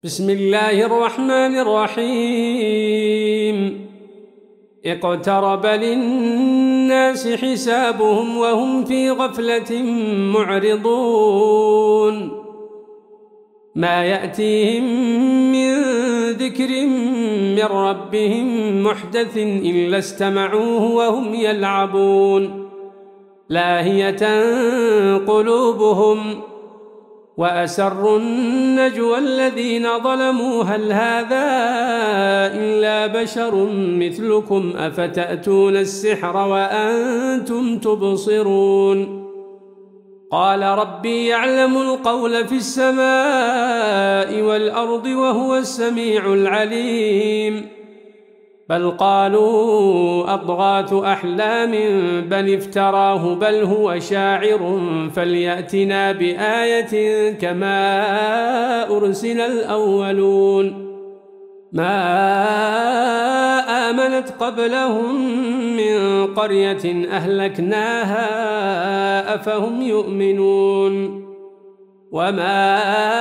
بسم الله الرحمن الرحيم. اقترب للناس حسابهم وهم في غفلة معرضون. ما يأتيهم من ذكر من ربهم محدث إلا استمعوه وهم يلعبون. لاهية قلوبهم وأسروا النجوى الذين ظلموا هل هذا إلا بشر مثلكم أفتأتون السحر وأنتم تبصرون. قال ربي يعلم القول في السماء والأرض وهو السميع العليم. بل قالوا أضغاث أحلام بل افتراه بل هو شاعر فليأتنا بآية كما أرسل الأولون. ما آمنت قبلهم من قرية أهلكناها أفهم يؤمنون. وما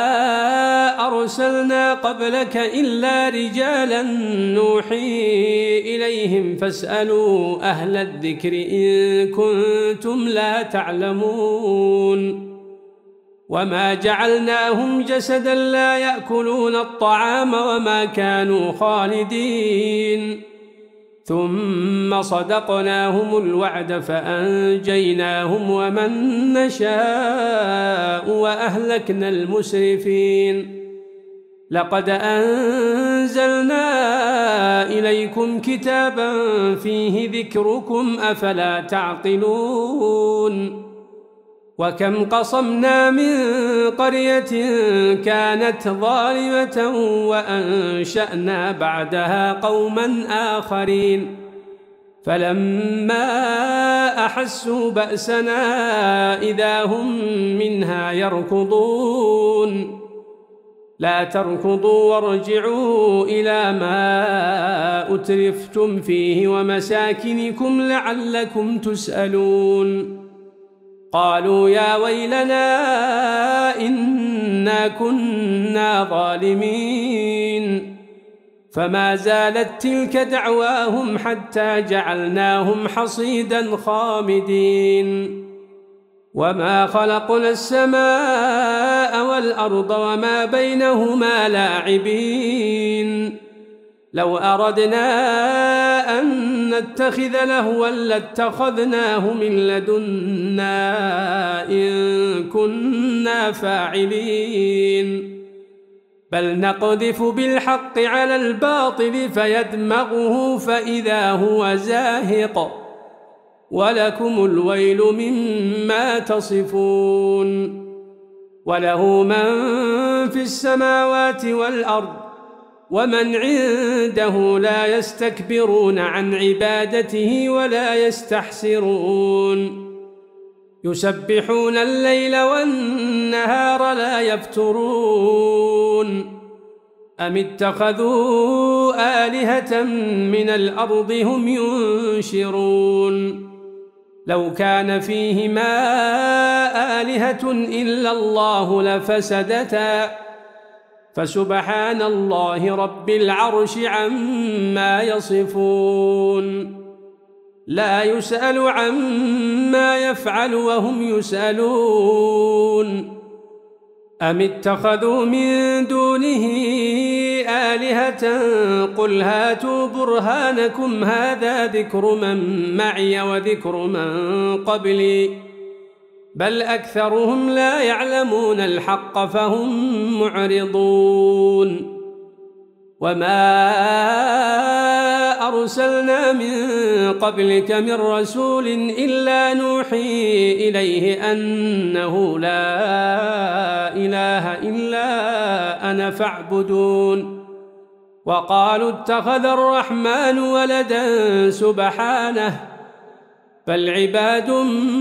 أرسلنا قبلك إلا رجالا نوحي إليهم فاسألوا أهل الذكر إن كنتم لا تعلمون. وما جعلناهم جسدا لا يأكلون الطعام وما كانوا خالدين. ثم صدقناهم الوعد فأنجيناهم ومن نشاء وأهلكنا المسرفين. لقد أنزلنا إليكم كتابا فيه ذكركم أفلا تعقلون. وكم قصمنا من قرية كانت ظالمة وأنشأنا بعدها قوما آخرين فلما أحسوا بأسنا إذا هم منها يركضون. لا تركضوا وارجعوا إلى ما أترفتم فيه ومساكنكم لعلكم تسألون. قالوا يا ويلنا إنا كنا ظالمين. فما زالت تلك دعواهم حتى جعلناهم حصيدا خامدين. وما خلقنا السماء والأرض وما بينهما لاعبين. لو أردنا أن نتخذ لهوا لاتخذناه من لدنا إن كنا فاعلين. بل نقذف بالحق على الباطل فيدمغه فإذا هو زاهق ولكم الويل مما تصفون. وله من في السماوات والأرض ومن عنده لا يستكبرون عن عبادته ولا يستحسرون. يسبحون الليل والنهار لا يفترون. أم اتخذوا آلهة من الأرض هم ينشرون. لو كان فيهما آلهة إلا الله لفسدتا فسبحان الله رب العرش عما يصفون. لا يسأل عما يفعل وهم يسألون. أم اتخذوا من دونه آلهة قل هاتوا برهانكم هذا ذكر من معي وذكر من قبلي بل أكثرهم لا يعلمون الحق فهم معرضون. وما أرسلنا من قبلك من رسول إلا نوحي إليه أنه لا إله إلا أنا فاعبدون. وقالوا اتخذ الرحمن ولدا سبحانه بل عباد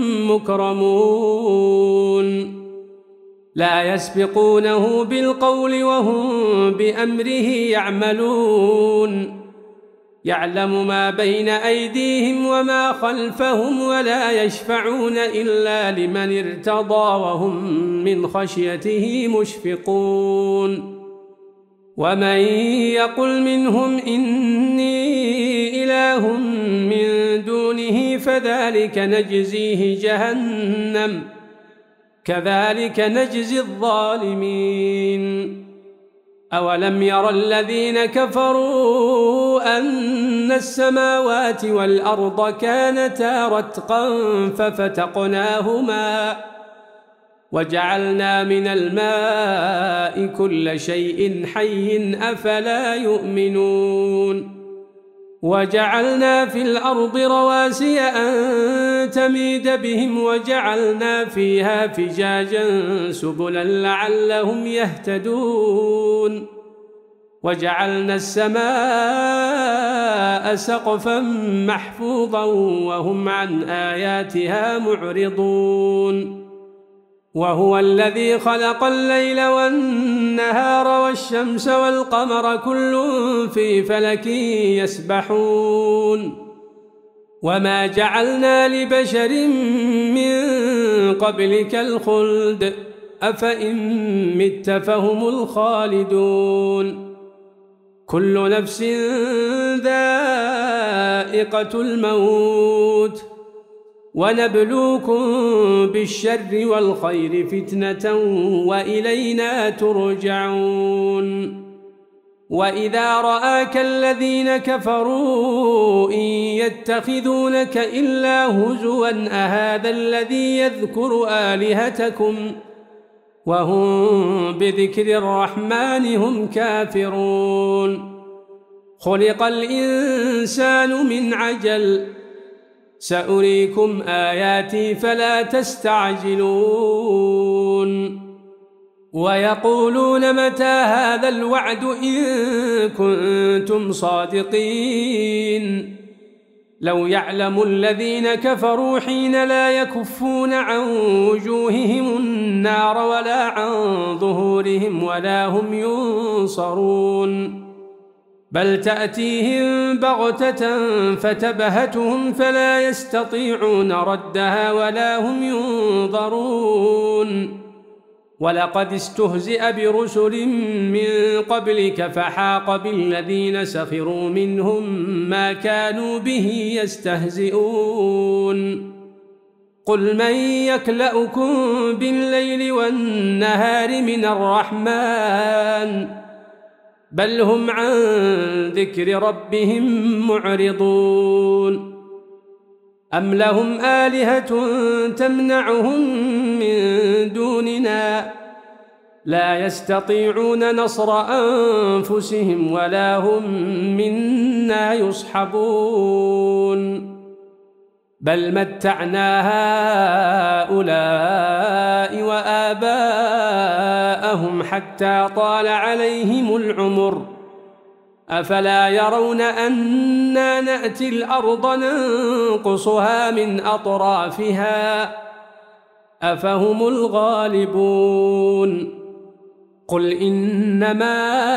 مكرمون. لا يسبقونه بالقول وهم بأمره يعملون. يعلم ما بين أيديهم وما خلفهم ولا يشفعون إلا لمن ارتضى وهم من خشيته مشفقون ومن يقل منهم إني إله من دونه فذلك نجزيه جهنم كذلك نجزي الظالمين أولم ير الذين كفروا أن السماوات والأرض كانتا رتقا ففتقناهما وجعلنا من الماء كل شيء حي أفلا يؤمنون وجعلنا في الأرض رواسي أن تميد بهم وجعلنا فيها فجاجا سبلا لعلهم يهتدون وجعلنا السماء سقفا محفوظا وهم عن آياتها معرضون وهو الذي خلق الليل والنهار والشمس والقمر كل في فلك يسبحون وما جعلنا لبشر من قبلك الخلد أفإن مت فهم الخالدون كل نفس ذائقة الموت ونبلوكم بالشر والخير فتنة وإلينا ترجعون وإذا رآك الذين كفروا إن يتخذونك إلا هزوا أهذا الذي يذكر آلهتكم وهم بذكر الرحمن هم كافرون خلق الإنسان من عجل سأريكم آياتي فلا تستعجلون ويقولون متى هذا الوعد إن كنتم صادقين لو يعلم الذين كفروا حين لا يكفون عن وجوههم النار ولا عن ظهورهم ولا هم ينصرون بل تأتيهم بغتة فتبهتهم فلا يستطيعون ردها ولا هم ينظرون ولقد استهزئ برسل من قبلك فحاق بالذين سخروا منهم ما كانوا به يستهزئون قل من يكلؤكم بالليل والنهار من الرحمن بل هم عن ذكر ربهم معرضون أم لهم آلهة تمنعهم من دوننا لا يستطيعون نصر أنفسهم ولا هم منا يصحبون بل متعنا هؤلاء وآباءهم حتى طال عليهم العمر أفلا يرون أنا نأتي الأرض ننقصها من أطرافها أفهم الغالبون قل إنما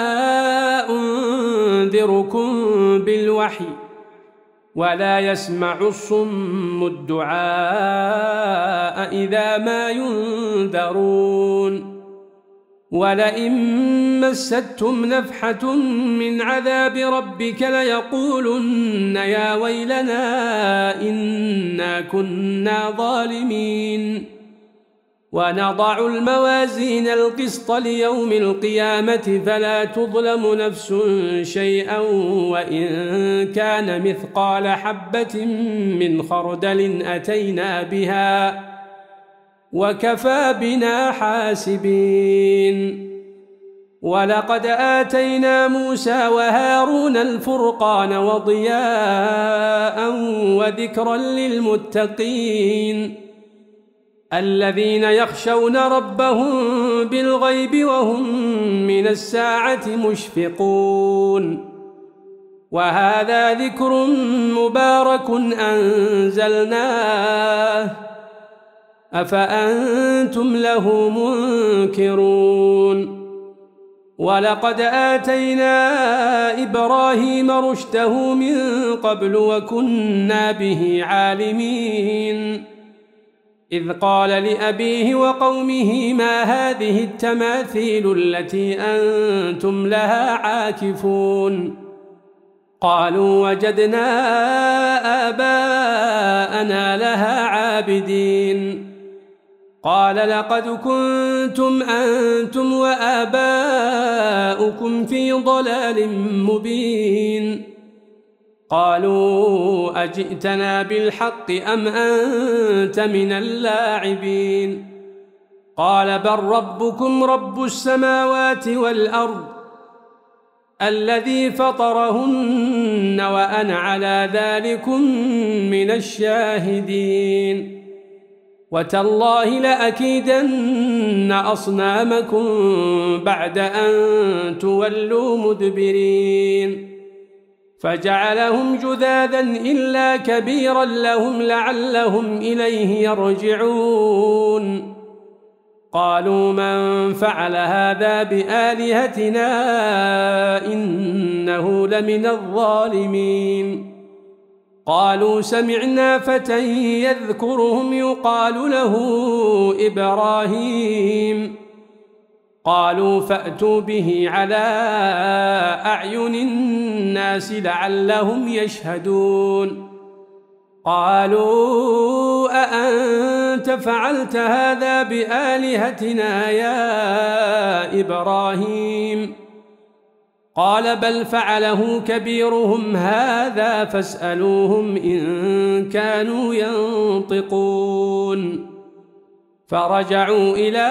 أنذركم بالوحي ولا يسمع الصم الدعاء إذا ما ينذرون ولئن مستهم نفحة من عذاب ربك ليقولن يا ويلنا إنا كنا ظالمين ونضع الموازين القسط ليوم القيامة فلا تظلم نفس شيئا وإن كان مثقال حبة من خردل أتينا بها وكفى بنا حاسبين ولقد آتينا موسى وهارون الفرقان وضياء وذكرا للمتقين الذين يخشون ربهم بالغيب وهم من الساعة مشفقون وهذا ذكر مبارك أنزلناه أفأنتم له منكرون ولقد آتينا إبراهيم رشده من قبل وكنا به عالمين إذ قال لأبيه وقومه ما هذه التماثيل التي أنتم لها عاكفون قالوا وجدنا آباءنا لها عابدين قال لقد كنتم أنتم وآباؤكم في ضلال مبين قالوا أجئتنا بالحق أم أنت من اللاعبين قال بل ربكم رب السماوات والأرض الذي فطرهن وأنا على ذلكم من الشاهدين وتالله لأكيدن أصنامكم بعد أن تولوا مدبرين فجعلهم جذاذا إلا كبيرا لهم لعلهم إليه يرجعون قالوا من فعل هذا بآلهتنا إنه لمن الظالمين قالوا سمعنا فتى يذكرهم يقال له إبراهيم قالوا فأتوا به على أعين الناس لعلهم يشهدون قالوا أأنت فعلت هذا بآلهتنا يا إبراهيم قال بل فعله كبيرهم هذا فاسألوهم إن كانوا ينطقون فرجعوا إلى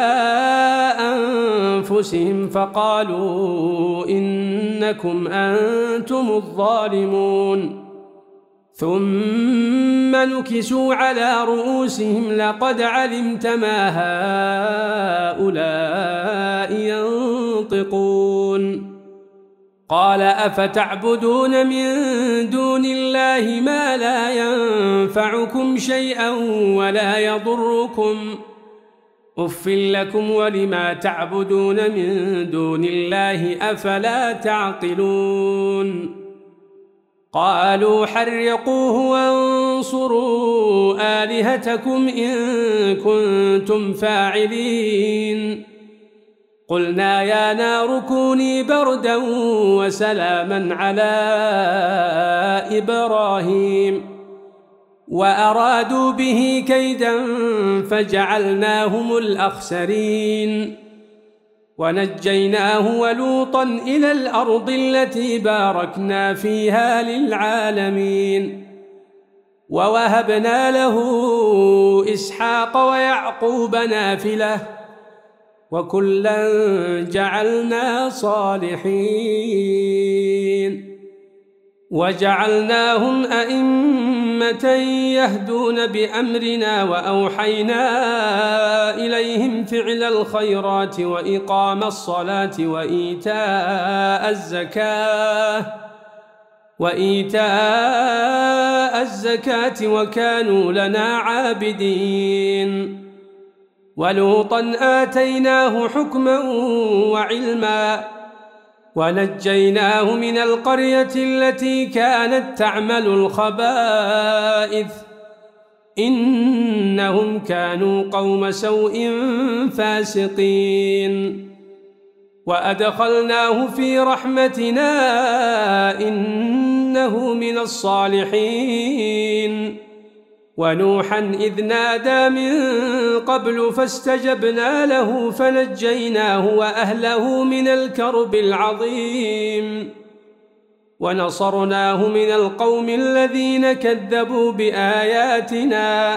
أنفسهم فقالوا إنكم أنتم الظالمون ثم نكسوا على رؤوسهم لقد علمت ما هؤلاء ينطقون قال أفتعبدون من دون الله ما لا ينفعكم شيئا ولا يضركم أف لكم ولما تعبدون من دون الله أفلا تعقلون قالوا حرقوه وانصروا آلهتكم إن كنتم فاعلين قلنا يا نار كوني بردا وسلاما على إبراهيم وأرادوا به كيدا فجعلناهم الأخسرين ونجيناه ولوطا إلى الأرض التي باركنا فيها للعالمين ووهبنا له إسحاق ويعقوب نافلة وكلا جعلنا صالحين وجعلناهم أئمة يهدون بأمرنا وأوحينا إليهم فعل الخيرات وإقام الصلاة وإيتاء الزكاة وكانوا لنا عابدين ولوطا آتيناه حكما وعلما ونجيناه من القرية التي كانت تعمل الخبائث إنهم كانوا قوم سوء فاسقين وأدخلناه في رحمتنا إنه من الصالحين ونوحا إذ نادى من قبل فاستجبنا له فنجيناه وأهله من الكرب العظيم ونصرناه من القوم الذين كذبوا بآياتنا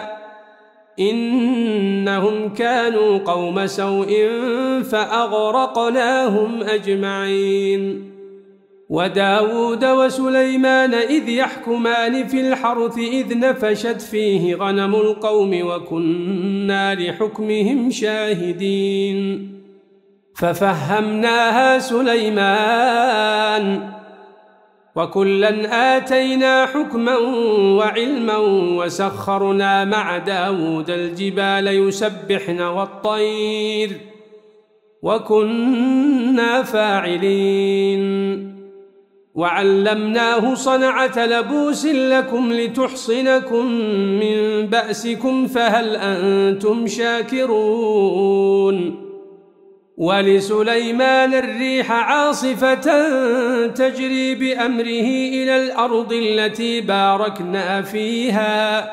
إنهم كانوا قوم سوء فأغرقناهم أجمعين وداود وسليمان إذ يحكمان في الحرث إذ نفشت فيه غنم القوم وكنا لحكمهم شاهدين ففهمناها سليمان وكلا آتينا حكما وعلما وسخرنا مع داود الجبال يسبحن والطير وكنا فاعلين وعلمناه صنعة لبوس لكم لتحصنكم من بأسكم فهل أنتم شاكرون ولسليمان الريح عاصفة تجري بأمره إلى الأرض التي باركنا فيها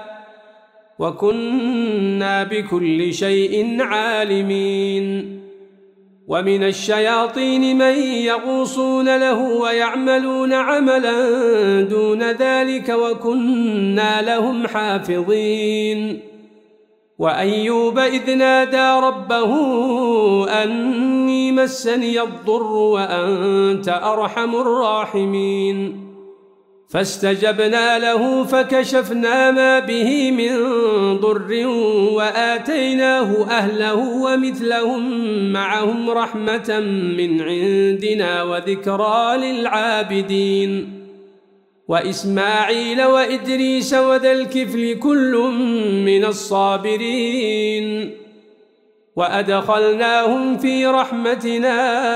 وكنا بكل شيء عالمين ومن الشياطين من يغوصون له ويعملون عملا دون ذلك وكنا لهم حافظين وأيوب إذ نادى ربه أني مسني الضر وأنت أرحم الراحمين فاستجبنا له فكشفنا ما به من ضر وآتيناه أهله ومثلهم معهم رحمة من عندنا وذكرى للعابدين وإسماعيل وإدريس وذا الكفل كل من الصابرين وأدخلناهم في رحمتنا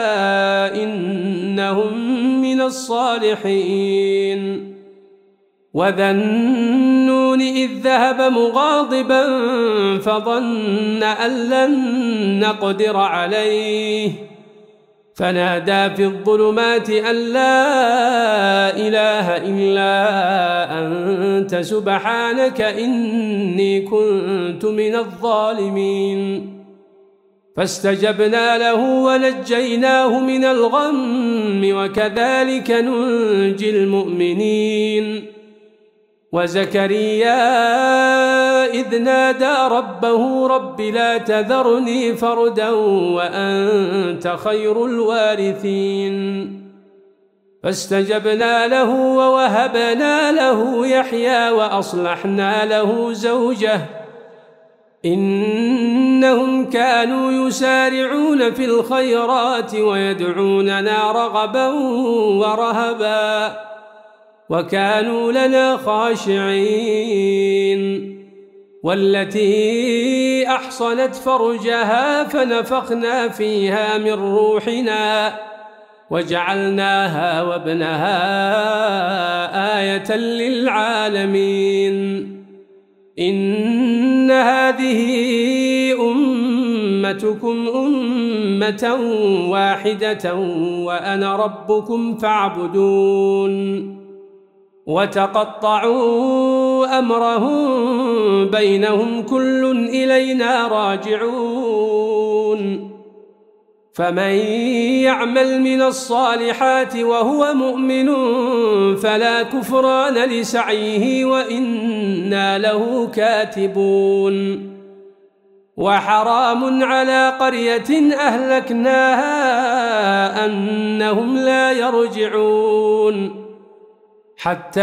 إنهم من الصالحين وذا النون إذ ذهب مغاضبا فظن أن لن نقدر عليه فنادى في الظلمات أن لا إله إلا أنت سبحانك إني كنت من الظالمين فاستجبنا له ونجيناه من الغم وكذلك ننجي المؤمنين وزكريا إذ نادى ربه رب لا تذرني فردا وأنت خير الوارثين فاستجبنا له ووهبنا له يحيى وأصلحنا له زوجه إنهم كانوا يسارعون في الخيرات ويدعوننا رغبا ورهبا وكانوا لنا خاشعين والتي أحصنت فرجها فنفخنا فيها من روحنا وجعلناها وابنها آية للعالمين إن هذه أمتكم أمة واحدة وأنا ربكم فاعبدون وتقطعوا أمرهم بينهم كل إلينا راجعون فمن يعمل من الصالحات وهو مؤمن فلا كفران لسعيه وإنا له كاتبون وحرام على قرية أهلكناها أنهم لا يرجعون حتى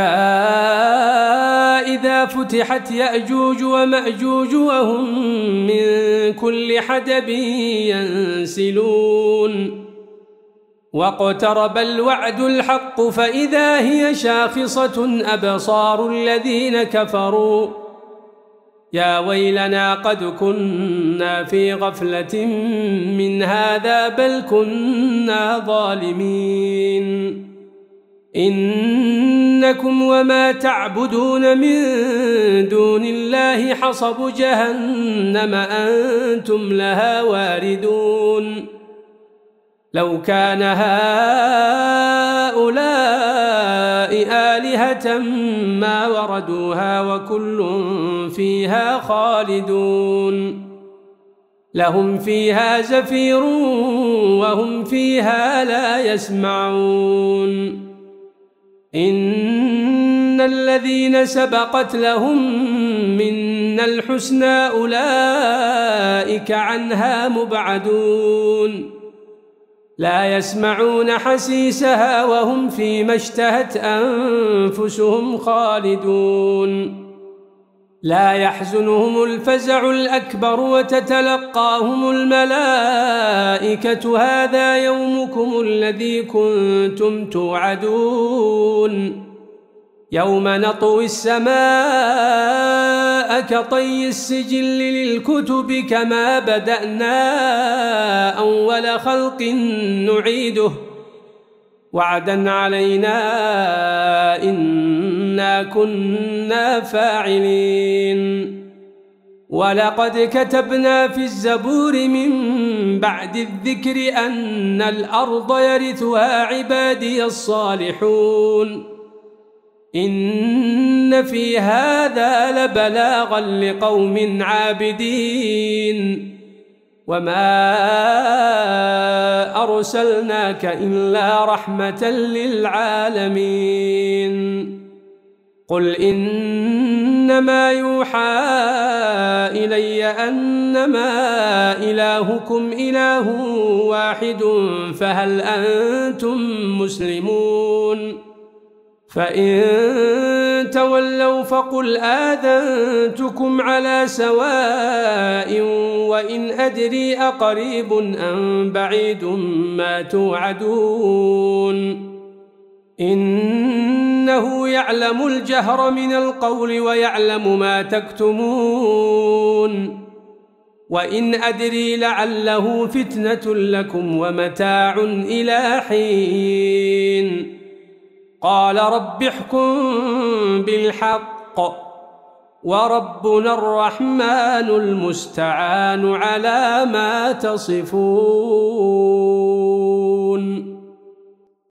إذا فتحت يأجوج ومأجوج وهم من كل حدب ينسلون واقترب الوعد الحق فإذا هي شاخصة أبصار الذين كفروا يا ويلنا قد كنا في غفلة من هذا بل كنا ظالمين إنكم وما تعبدون من دون الله حصب جهنم أنتم لها واردون لو كان هؤلاء آلهة ما وردوها وكل فيها خالدون لهم فيها زفير وهم فيها لا يسمعون إن الذين سبقت لهم منا الحسنى أولئك عنها مبعدون لا يسمعون حسيسها وهم فيما اشتهت أنفسهم خالدون لا يحزنهم الفزع الأكبر وتتلقاهم الملائكة هذا يومكم الذي كنتم توعدون يوم نطوي السماء كطي السجل للكتب كما بدأنا أول خلق نعيده وعدا علينا إنا كنا فاعلين ولقد كتبنا في الزبور من بعد الذكر أن الأرض يرثها عبادي الصالحون إن في هذا لبلاغا لقوم عابدين وما أرسلناك إلا رحمة للعالمين قل إنما يوحى إلي أنما إلهكم إله واحد فهل أنتم مسلمون فإن تولوا فقل آذنتكم على سواء وإن أدري أقريب أم بعيد ما توعدون إنه يعلم الجهر من القول ويعلم ما تكتمون وإن أدري لعله فتنة لكم ومتاع إلى حين قال رب احكم بالحق وربنا الرحمن المستعان على ما تصفون